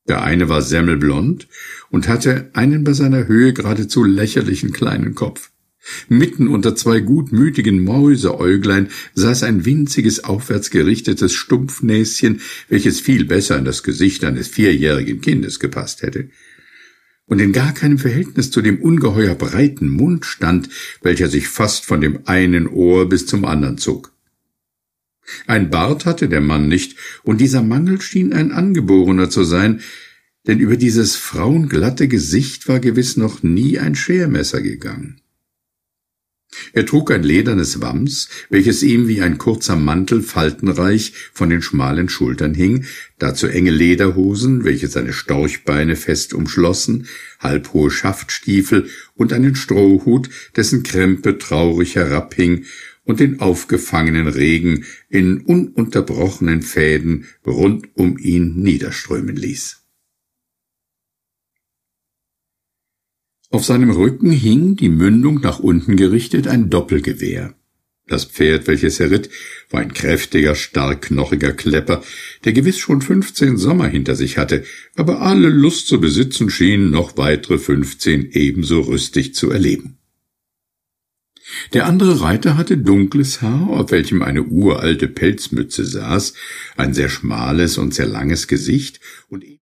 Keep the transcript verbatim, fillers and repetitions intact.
Der eine war semmelblond und hatte einen bei seiner Höhe geradezu lächerlichen kleinen Kopf. Mitten unter zwei gutmütigen Mäuseäuglein saß ein winziges, aufwärts gerichtetes Stumpfnäschen, welches viel besser in das Gesicht eines vierjährigen Kindes gepasst hätte, und in gar keinem Verhältnis zu dem ungeheuer breiten Mund stand, welcher sich fast von dem einen Ohr bis zum anderen zog. Ein Bart hatte der Mann nicht, und dieser Mangel schien ein angeborener zu sein, denn über dieses frauenglatte Gesicht war gewiss noch nie ein Schermesser gegangen. Er trug ein ledernes Wams, welches ihm wie ein kurzer Mantel faltenreich von den schmalen Schultern hing, dazu enge Lederhosen, welche seine Storchbeine fest umschlossen, halbhohe Schaftstiefel und einen Strohhut, dessen Krempe traurig herabhing und den aufgefangenen Regen in ununterbrochenen Fäden rund um ihn niederströmen ließ. Auf seinem Rücken hing, die Mündung nach unten gerichtet, ein Doppelgewehr. Das Pferd, welches er ritt, war ein kräftiger, starkknochiger Klepper, der gewiss schon fünfzehn Sommer hinter sich hatte, aber alle Lust zu besitzen schien, noch weitere fünfzehn ebenso rüstig zu erleben. Der andere Reiter hatte dunkles Haar, auf welchem eine uralte Pelzmütze saß, ein sehr schmales und sehr langes Gesicht und